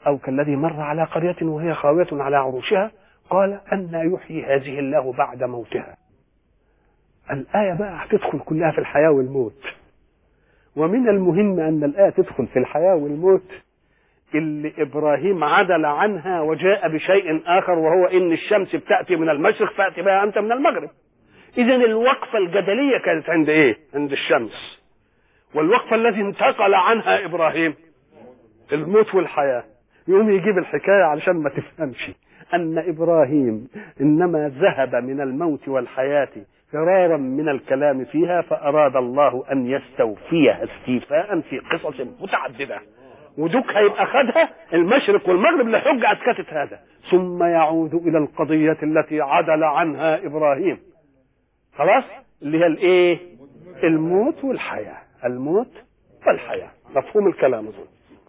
أو كالذي مر على قرية وهي خاوية على عروشها قال أن يحيي هذه الله بعد موتها. الآية بقى هتدخل كلها في الحياة والموت، ومن المهم أن الآية تدخل في الحياة والموت اللي إبراهيم عدل عنها وجاء بشيء آخر، وهو إن الشمس بتأتي من المشرق فأتي بها أنت من المغرب. إذن الوقفة الجدلية كانت عند إيه؟ عند الشمس. والوقفة التي انتقل عنها إبراهيم الموت والحياة. يقوم يجيب الحكاية علشان ما تفهمش أن إبراهيم إنما ذهب من الموت والحياة فرارا من الكلام فيها، فأراد الله أن يستوفيها استيفاء في قصص متعددة، ودوك هيبقى أخذها المشرق والمغرب لحجة أسكتت هذا، ثم يعود إلى القضية التي عدل عنها إبراهيم خلاص، اللي هي الإيه؟ الموت والحياة. الموت والحياة. مفهوم الكلام أظن.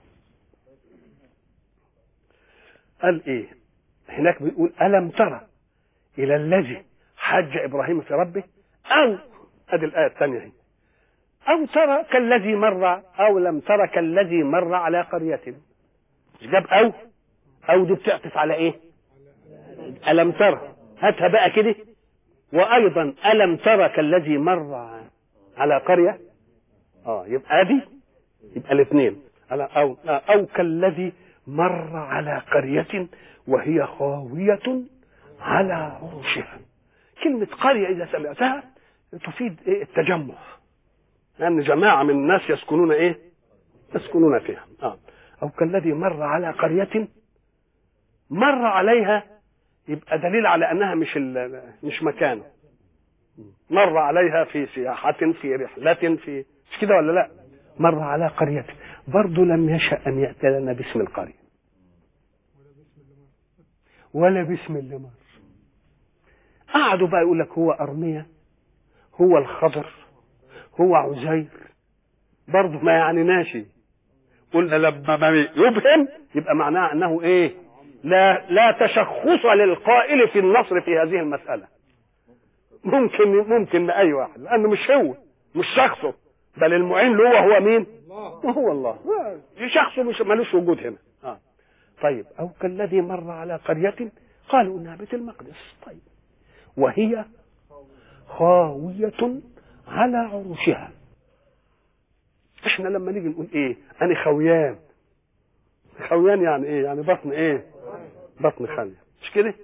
قال إيه هناك؟ بيقول ألم ترى إلى الذي حج إبراهيم في ربه، أو هذه الآية الثانية هي، أو ترى كالذي مر، أو لم ترى كالذي مر على قرية. جاب أو دي بتعطف على إيه؟ ألم ترى، هاتها بقى كده. وأيضا ألم ترى كالذي مر على قرية، يبقى دي، يبقى الاثنين. أو كالذي مر على قرية وهي خاوية على عروشها. كلمة قرية إذا سمعتها تفيد إيه؟ التجمع، لأن جماعة من الناس يسكنون إيه؟ يسكنون فيها. أو كالذي مر على قرية مر عليها، يبقى دليل على أنها مش مكان. مر عليها في سياحة، في رحلة، في مش كده ولا لا؟ مر على قرية. برضو لم يشأ أن يأتي لنا باسم القرية ولا باسم اللي مر. قعدوا بقى يقول لك هو أرمية، هو الخضر، هو عزير، برضو ما يعني ناشي. قلنا لما ما يبهم يبقى معناه أنه إيه؟ لا تشخص للقائل في النصر في هذه المسألة. ممكن لأي واحد، لأنه هو مش شخصه، بل المعين له هو مين؟ وهو الله. شخصه مش ملوش وجود هنا. طيب أو كالذي مر على قرية قالوا إنها بيت المقدس. طيب وهي خاوية على عروشها. احنا لما نيجي نقول ايه؟ انا خويان يعني ايه؟ يعني بطن ايه؟ بطن خالية، مش كده؟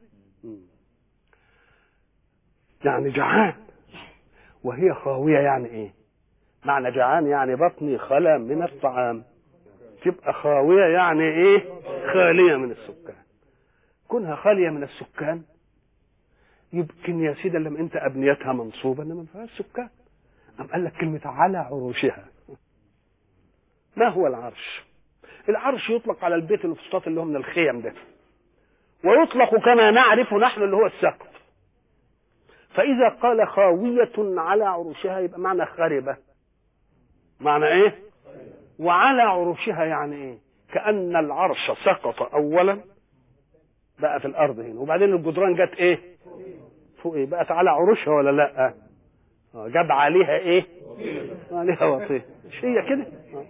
يعني جعان. وهي خاوية يعني ايه؟ معنى جعان يعني بطني خلا من الطعام. تبقى خاوية يعني ايه؟ خالية من السكان. كونها خالية من السكان يمكن يا سيدي لما انت ابنيتها منصوبة انما ما فيهاش سكان. قال لك كلمة على عروشها. ما هو العرش؟ العرش يطلق على البيت الفسطاط اللي هو من الخيم ده، ويطلق كما نعرف نحن اللي هو السقف. فإذا قال خاوية على عروشها يبقى معنى خربة. معنى ايه؟ وعلى عروشها يعني ايه؟ كأن العرش سقط اولا بقى في الارض هنا، وبعدين الجدران جت ايه؟ فوق ايه؟ بقت على عروشها ولا لا؟ جاب عليها ايه؟ عليها وطيه. مش هي كده؟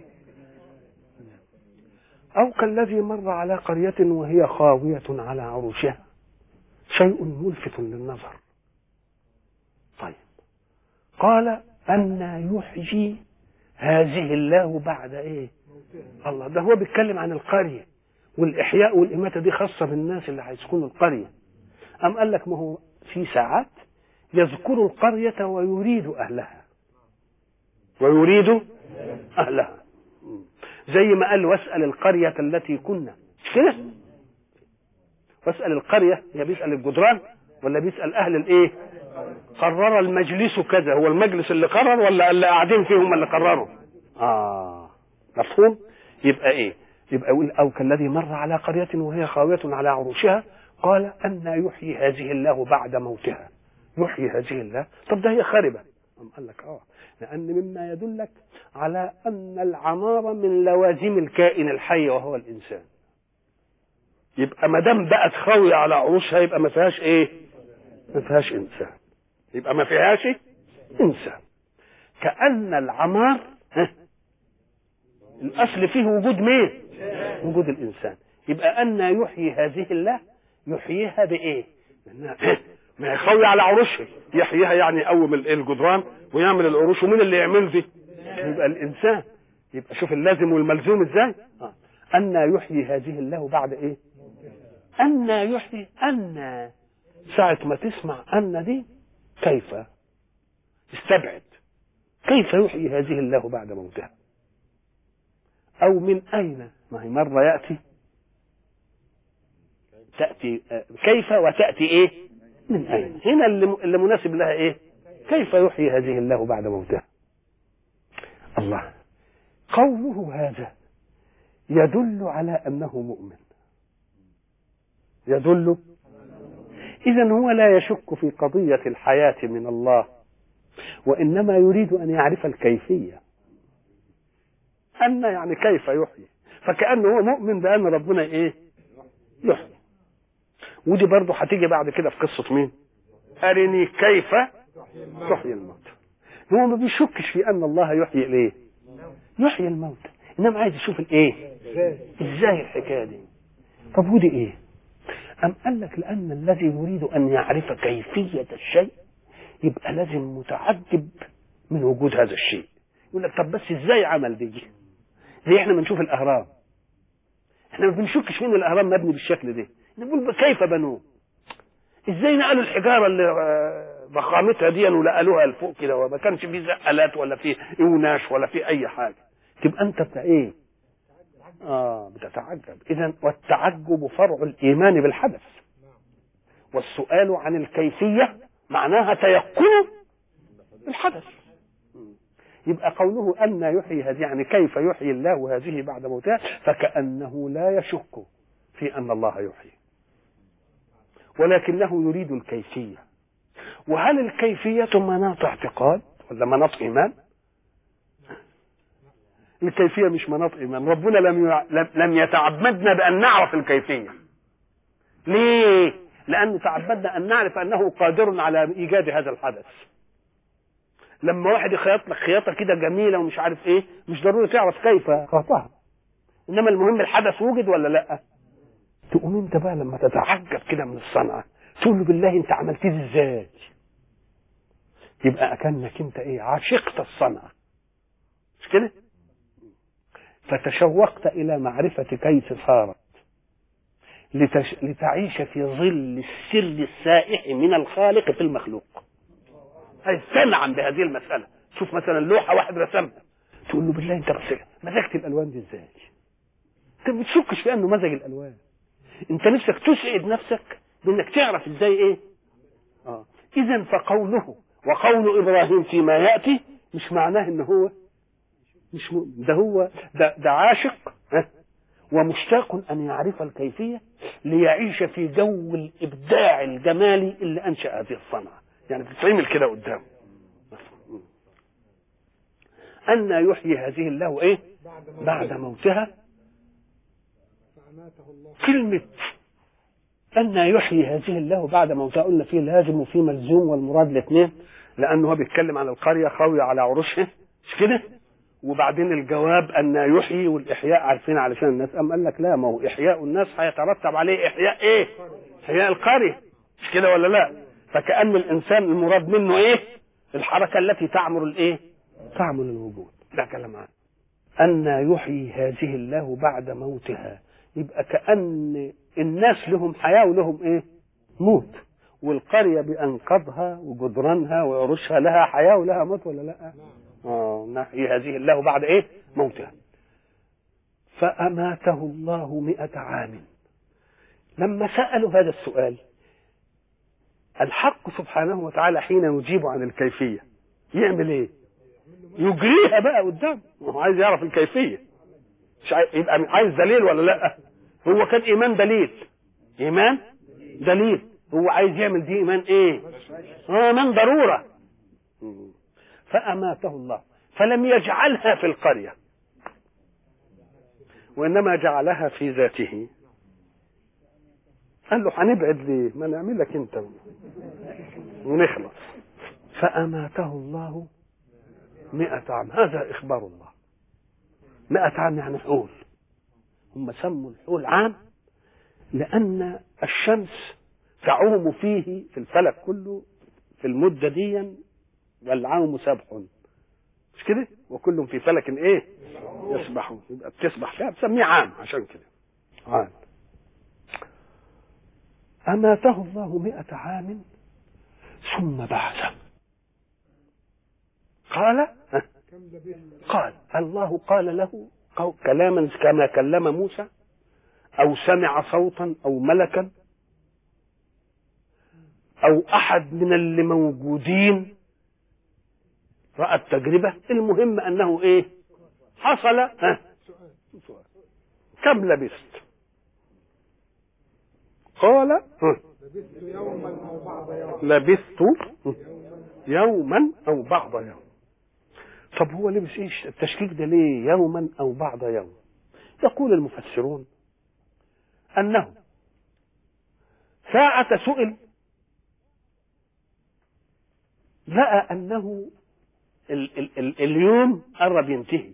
أو كالذي مر على قرية وهي خاوية على عروشها، شيء ملفت للنظر. طيب قال أن يحيي هذه الله بعد إيه؟ الله ده هو بيتكلم عن القرية، والإحياء والإماتة دي خاصة بالناس اللي هيسكنوا القرية. أم قال لك ما هو في ساعات يذكر القرية ويريد أهلها زي ما قال واسأل القرية التي كنا، مش كده؟ واسأل القرية، يا بيسأل الجدران ولا بيسأل أهل الإيه؟ قرر المجلس كذا، هو المجلس اللي قرر ولا اللي قاعدين فيهم اللي قرروا؟ مفهوم؟ يبقى إيه؟ يبقى يقول أو كالذي مر على قرية وهي خاوية على عروشها قال أن يحيي هذه الله بعد موتها. يحيي هذه الله، طب ده هي خاربة. قال لك لأن مما يدلك على أن العمارة من لوازم الكائن الحي وهو الإنسان. يبقى ما دام بقت خاوية على عروشها يبقى ما فيهاش إيه؟ ما فيهاش إنسان. يبقى ما فيهاش إنسان. كأن العمار الأصل فيه وجود مين؟ وجود الإنسان. يبقى أن يحيي هذه الله يحييها بإيه؟ ما يخوي على عروشها، يحييها يعني يقوم الجدران ويعمل العروش. ومين اللي يعمل دي؟ يبقى الإنسان. يبقى شوف اللازم والملزوم ازاي. أن يحيي هذه الله بعد إيه؟ أن يحيي. أن ساعة ما تسمع أن دي كيف استبعد، كيف يحيي هذه الله بعد موتها؟ أو من أين؟ ما هي مرة تأتي كيف وتأتي إيه؟ من أين؟ هنا اللي مناسب لها إيه؟ كيف يحيي هذه الله بعد موتها؟ الله قوله هذا يدل على أنه مؤمن، يدل. إذن هو لا يشك في قضية الحياة من الله، وإنما يريد أن يعرف الكيفية. أن يعني كيف يحيي، فكأنه هو مؤمن بأن ربنا إيه؟ يحيي. ودي برضه هتيجي بعد كده في قصة مين؟ أرني كيف تحيي الموت. هو ما بيشكش في أن الله يحيي الإيه؟ يحيي الموت، إنما عايز يشوف الإيه؟ إزاي الحكاية دي؟ طب ودي إيه؟ أم قال لك لأن الذي يريد أن يعرف كيفية الشيء يبقى لازم متعجب من وجود هذا الشيء. يقول لك طب بس إزاي عمل دي؟ زي إحنا بنشوف الأهرام، إحنا ما بنشكش فين الأهرام مبني بالشكل ده، نقول كيف بنوه؟ إزاي نقلوا الحجارة اللي ضخامتها دي ونقلوها لفوق كده وما كانش فيه زقلات ولا فيه إوناش ولا فيه أي حاجة؟ تبقى أنت بتاع إيه؟ بتتعجب. إذن والتعجب فرع الإيمان بالحدث، والسؤال عن الكيفية معناها تيقن الحدث. يبقى قوله أن يحيي هذه يعني كيف يحيي الله هذه بعد موتها، فكأنه لا يشك في أن الله يحيي، ولكنه يريد الكيفية. وهل الكيفية مناط اعتقاد ولا مناط إيمان؟ الكيفية مش مناط إيمان. ربنا لم يتعبدنا بأن نعرف الكيفية. ليه؟ لأن تعبدنا أن نعرف أنه قادر على إيجاد هذا الحدث. لما واحد يخيط لك خياطة كده جميلة ومش عارف إيه، مش ضروري تعرف كيف خيطها، إنما المهم الحدث وجد ولا لأ. تقوم أنت بقى لما تتعجب كده من الصنعة تقول له بالله أنت عملتيه إزاي؟ يبقى أكنك أنت إيه؟ عشقت الصنعة، مش كده؟ فتشوقت إلى معرفة كيف صارت لتعيش في ظل السر السائح من الخالق في المخلوق. أي تنعم بهذه المسألة. شوف مثلا لوحة واحد رسمها تقول له بالله أنت مزجت الألوان دي إزاي؟ أنت ما بتشكش في أنه مزج الألوان، أنت نفسك تسعد نفسك بأنك تعرف إزاي إيه؟ إذن فقوله وقول إبراهيم فيما يأتي مش معناه إنه هو مش ده هو ده عاشق ومشتاق أن يعرف الكيفية ليعيش في جو الإبداع الجمالي اللي أنشأ هذه الصنعة. يعني بتتعمل كده قدامه. أن يحيي هذه الله إيه؟ بعد موتها. كلمة أن يحيي هذه الله بعد موتها قلنا فيه لازم وفيه ملزوم والمراد الاثنين، لأنه هو بيتكلم عن القرية خاوية على عروشها، مش كده؟ وبعدين الجواب أن يحيي والإحياء عارفين علشان الناس. أم قال لك لا، ما هو إحياء الناس هيترتب عليه إحياء إيه؟ إحياء القرية، مش كده ولا لا؟ فكأن الإنسان المراد منه إيه؟ الحركة التي تعمر الإيه؟ تعمر الوجود. ده كلام عنه. أن يحيي هذه الله بعد موتها، يبقى كأن الناس لهم حياة ولهم إيه؟ موت. والقرية بأنقاضها وجدرانها وعروشها لها حياة ولها موت ولا لا؟ نحيي هذه الله بعد إيه؟ موتها. فأماته الله 100 عام. لما سألوا هذا السؤال الحق سبحانه وتعالى حين يجيب عن الكيفية يعمل إيه؟ يجريها بقى قدام. هو عايز يعرف الكيفية، مش يبقى عايز دليل ولا لا؟ هو كان إيمان دليل، إيمان دليل. هو عايز يعمل دي إيمان إيه؟ إيمان ضرورة. فأماته الله فلم يجعلها في القرية، وإنما جعلها في ذاته. قال له هنبعد ليه؟ ما نعمل لك أنت ونخلص. فأماته الله 100 عام. هذا إخبار الله. 100 عام يعني حول. هم سموا الحول عام لأن الشمس تعوم فيه في الفلك كله في المدة دي والعوم سبح، مش كده؟ وكلهم في فلك ايه؟ يسبحون. يبقى بتسبح فيها بسميه عام، عشان كده عام. أماته الله 100 عام ثم بعثه. قال الله قال له كلاما كما كلم موسى، أو سمع صوتا أو ملكا أو أحد من اللي موجودين رأى التجربة. المهم أنه إيه حصل. كم لبثت؟ قال لبثت يوما أو بعض يوم. طب هو لبس إيش التشكيك ده ليه يوما أو بعض يوم؟ يقول المفسرون أنه ساعة سئل لقى أنه اليوم قرب ينتهي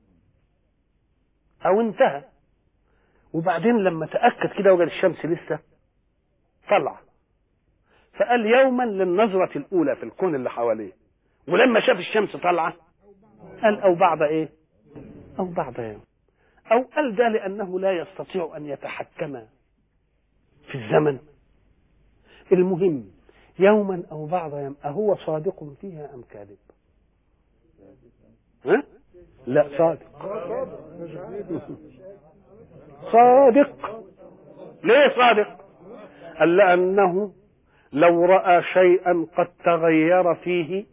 أو انتهى، وبعدين لما تأكد كده وجد الشمس لسه طلع، فقال يوما للنظرة الأولى في الكون اللي حواليه، ولما شاف الشمس طلعة قال أو بعض إيه؟ أو بعض يوم. أو قال ده لأنه لا يستطيع أن يتحكم في الزمن. المهم يوما أو بعض يوم، أهو صادق فيها أم كاذب؟ ها؟ لا صادق. صادق. ليه صادق؟ قال لأنه لو رأى شيئا قد تغير فيه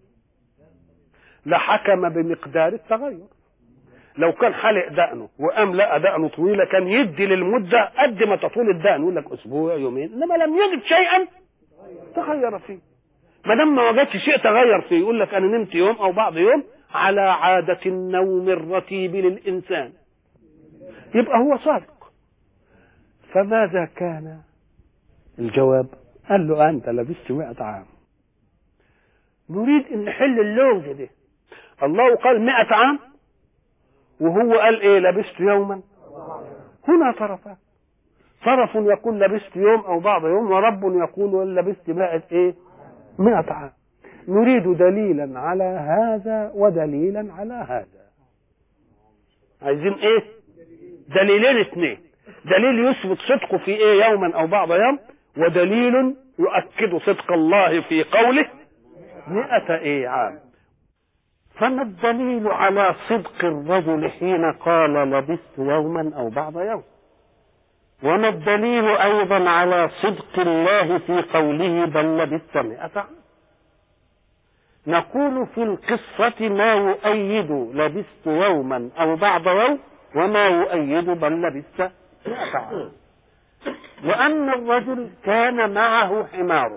لحكم بمقدار التغير. لو كان حلق دقنه وقام لقى دقنه طويلة كان يدي للمدة قد ما تطول الدقن، يقول لك أسبوع يومين، إنما لم يجد شيئا تغير فيه. ما دام ما وجدش شيء تغير فيه يقول لك أنا نمت يوم أو بعض يوم على عادة النوم الرتيب للإنسان، يبقى هو صادق. فماذا كان الجواب؟ قال له أنت لبثت 100 عام. نريد أن نحل اللغز ده. الله قال 100 عام وهو قال إيه لبثت يوما. هنا طرفان، طرف يقول لبثت يوم أو بعض يوم، ورب يقول لبثت بقت إيه 100 عام. نريد دليلا على هذا ودليلا على هذا. عايزين إيه؟ دليلين اثنين، دليل يثبت صدقه في إيه يوما أو بعض يوم، ودليل يؤكد صدق الله في قوله 100 إيه عام. فما الدليل على صدق الرجل حين قال لبثت يوما أو بعض يوم؟ وما الدليل أيضا على صدق الله في قوله بل لبثت 100 عام؟ نقول في القصة ما يؤيد لبثت يوما أو بعض يوم، وما يؤيد بل لبثت 100 عام. وأن الرجل كان معه حماره،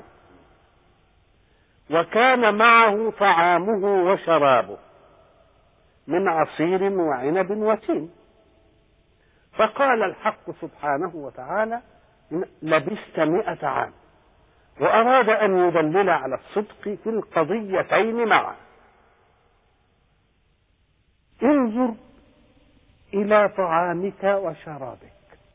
وكان معه طعامه وشرابه من عصير وعنب وتين، فقال الحق سبحانه وتعالى لبثت 100 عام، وأراد أن يدلل على الصدق في القضيتين معا. انظر إلى طعامك وشرابك.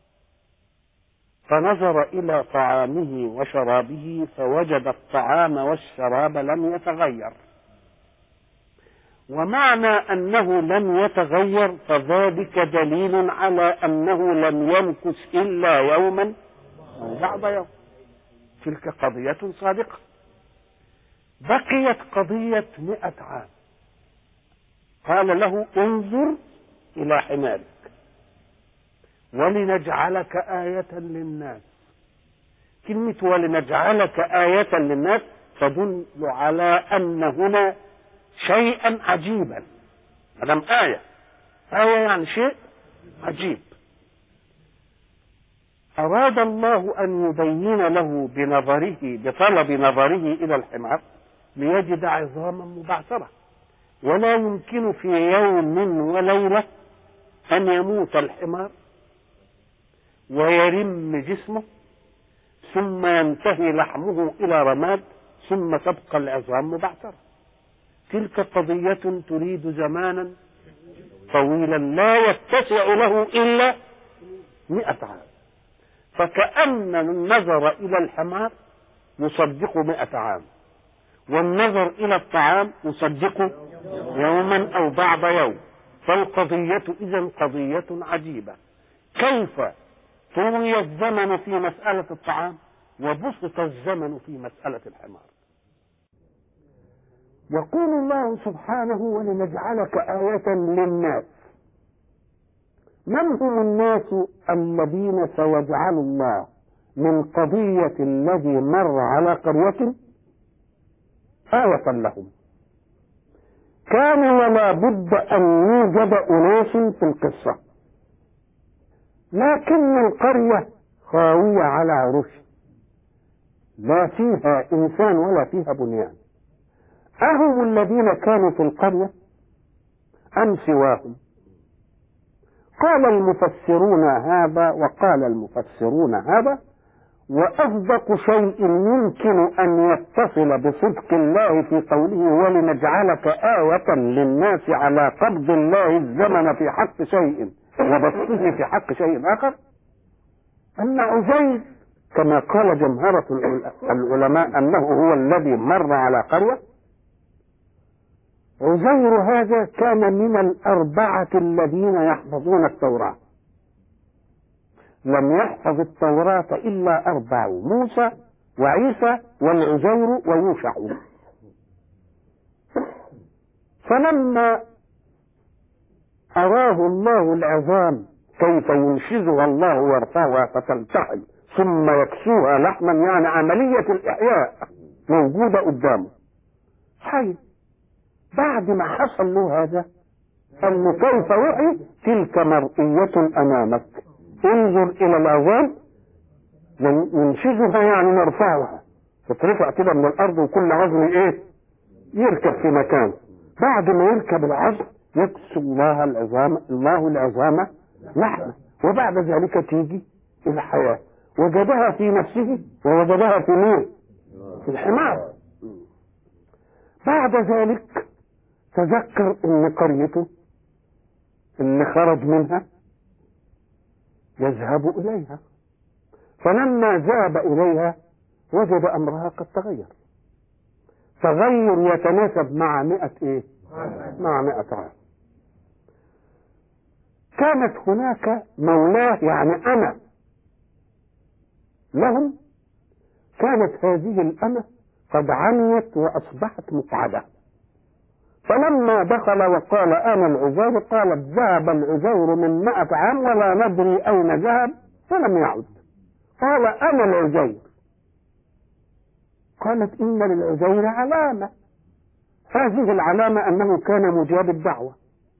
فنظر إلى طعامه وشرابه فوجد الطعام والشراب لم يتغير، ومعنى أنه لم يتغير فذلك دليل على أنه لم يمكث إلا يوما أو بعض يوم. تلك قضية صادقة. بقيت قضية 100 عام. قال له انظر إلى حمارك ولنجعلك آية للناس. كلمة ولنجعلك آية للناس تدل على أن هنا شيئا عجيبا. مدام آية يعني شيء عجيب. أراد الله أن يبين له بنظره بطلب نظره إلى الحمار ليجد عظاما مبعثرة، ولا يمكن في يوم وليلة أن يموت الحمار ويرم جسمه ثم ينتهي لحمه إلى رماد ثم تبقى العظام مبعثرة. تلك قضية تريد زمانا طويلا لا يتسع له إلا 100 عام. فكأن النظر إلى الحمار يصدق 100 عام، والنظر إلى الطعام يصدق يوما أو بعض يوم. فالقضية إذن قضية عجيبة، كيف طوي الزمن في مسألة الطعام وبسط الزمن في مسألة الحمار. يقول الله سبحانه: ولنجعلك آية للناس. من هم الناس الذين سيجعل الله من قضية الذي مر على قرية آية لهم؟ كان ولا بد أن يوجد أناس في القصة، لكن القرية خاوية على عرش، لا فيها إنسان ولا فيها بنيان. أهم الذين كانوا في القرية أم سواهم؟ قال المفسرون هذا وقال المفسرون هذا، وأصدق شيء يمكن أن يتصل بصدق الله في قوله: ولنجعلك آية للناس على قبض الله الزمن في حق شيء وبسطه في حق شيء آخر، أن عزير كما قال جمهرة العلماء أنه هو الذي مر على قرية. عزير هذا كان من 4 الذين يحفظون التوراة، لم يحفظ التوراة إلا 4: موسى وعيسى والعزير ويوشع. فلما أراه الله العظام كيف ينشزها الله ويرفعها فتلتحم ثم يكسوها لحما، يعني عملية الإحياء موجودة قدامه حي، بعد ما حصل له هذا قال له: كيف وحي؟ تلك مرئية أمامك، انظر إلى العظام ننشزها يعني نرفعها، تترفع كده من الأرض وكل عظم يركب في مكان. بعد ما يركب العظم يكسو الله العظام لحمة، وبعد ذلك تيجي الحياة. وجدها في نفسه ووجدها في مين؟ في الحمار. بعد ذلك تذكر ان قريته اللي خرج منها يذهب اليها، فلما ذهب اليها وجد امرها قد تغير يتناسب مع 100 مع 100 عام. كانت هناك مولاه يعني أمة لهم، كانت هذه الأمة قد عميت وأصبحت مقعدة، فلما دخل وقال: أنا العزير، قالت: ذهب العزير من 100 عام ولا ندري أين ذهب فلم يعد. قال: أنا العزير. قالت: إن للعزير علامة، هذه العلامة أنه كان مجاب الدعوة.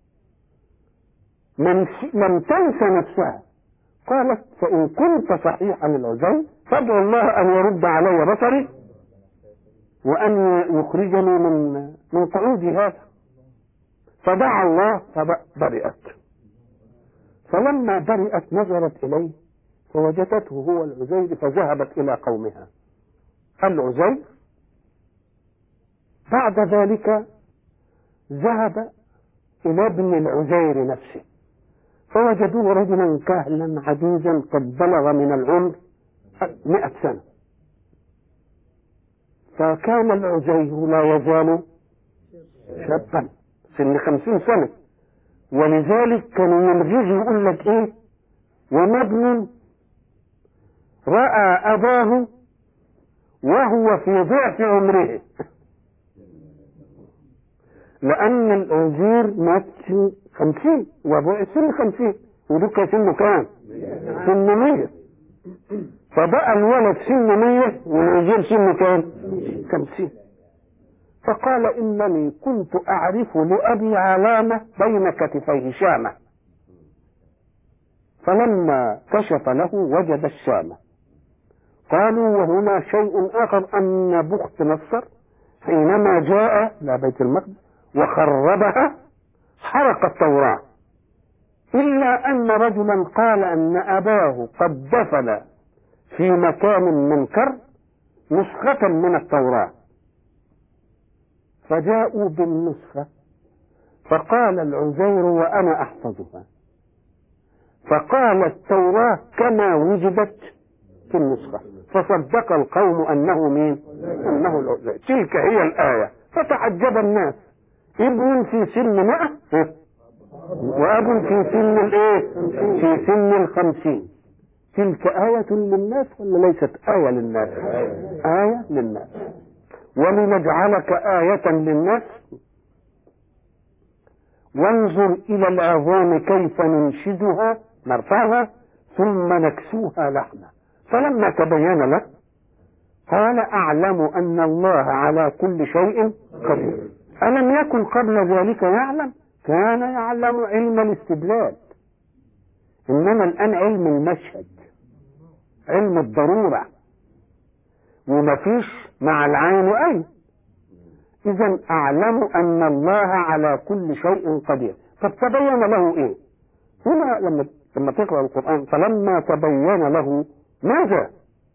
لم تنس نفسها، قالت: فإن كنت صحيحا للعزير فادعو الله أن يرد علي بصري وأن يخرجني من قعودي هذا. فدعا الله فبرئت. فلما برئت نظرت إليه فوجدته هو العزير، فذهبت إلى قومها العزير. بعد ذلك ذهب إلى ابن العزير نفسه، فوجدوه رجلا كهلا عجوزا قد بلغ من العمر 100 سنة. فكان العزير لا يزال شابا سن 50 سنة، ولذلك كانوا يلغيه يقول لك ومبن رأى أباه وهو في ضعف عمره، لأن العزير مات سن 50 وابوه سن 50 ودك سنه كام؟ سن 100. فبقى الولد سن 100 والعزير سنه كام؟ 50. فقال: إنني كنت أعرف لأبي علامة بين كتفيه شامة، فلما كشف له وجد الشامة. قالوا: وهنا شيء آخر، أن بخت نصر حينما جاء إلى بيت المقدس وخربها حرق التوراة، إلا أن رجلا قال أن أباه قد دفن في مكان منكر نسخة من التوراة، فجاءوا بالنسخة، فقال العزير: وأنا أحفظها. فقال: التوراة كما وجدت في النسخة، فصدق القوم أنه مين؟ أنه العزير. تلك هي الآية. فتعجب الناس، ابن في سن 100 وأب في سن الإيه؟ في سن 50. تلك آية للناس ولا ليست آية للناس؟ آية للناس. ولنجعلك آية للناس وانظر إلى العظام كيف ننشزها نرفعها ثم نكسوها لحما. فلما تبين له قال أعلم أن الله على كل شيء قدير. ألم يكن قبل ذلك يعلم؟ كان يعلم علم الاستدلال، إنما الآن علم المشهد، علم الضرورة، ومفيش مع العين أي. إذا أعلم أن الله على كل شيء قدير. طب تبين له إيه؟ هنا لما تقرأ القرآن فلما تبين له ماذا؟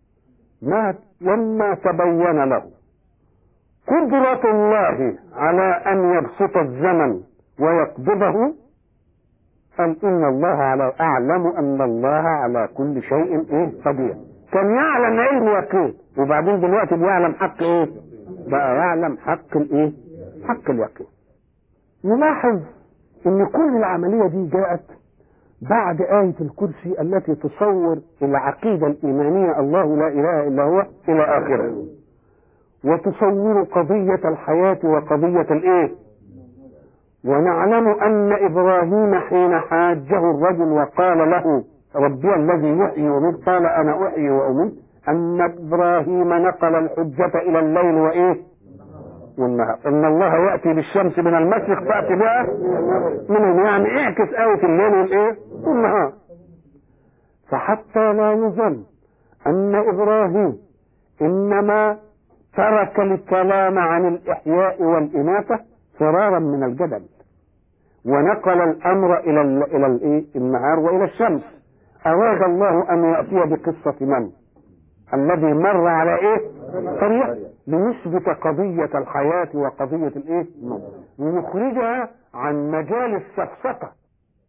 لما تبين له قدرة الله على أن يبسط الزمن ويقبضه قال إن الله أعلم أن الله على كل شيء قدير. كان يعلم علم يقين، وبعدين دلوقتي بيعلم حق إيه؟ بقى يعلم حق الإيه؟ حق اليقين. نلاحظ إن كل العملية دي جاءت بعد آية الكرسي التي تصور العقيدة الإيمانية الله لا إله إلا هو إلى آخره، وتصور قضية الحياة وقضية الإيه؟ ونعلم أن إبراهيم حين حاجه الرجل وقال له ربي الذي يحيي ويميت قال أنا أحيي وأميت، أن إبراهيم نقل الحجة إلى الليل وإيه؟ والنهار. إن الله يأتي بالشمس من المشرق فأتي بها منهم، يعني اعكس آية الليل والإيه؟ والنهار. فحتى لا يظن أن إبراهيم إنما ترك الكلام عن الإحياء والإماتة فرارا من الجدل، ونقل الأمر إلى النهار وإلى الشمس. أراد الله أن يأتي بقصة من؟ الذي مر على إيه؟ طريق، ليثبت قضية الحياة وقضية الإيه؟ ويخرجها عن مجال السفسطة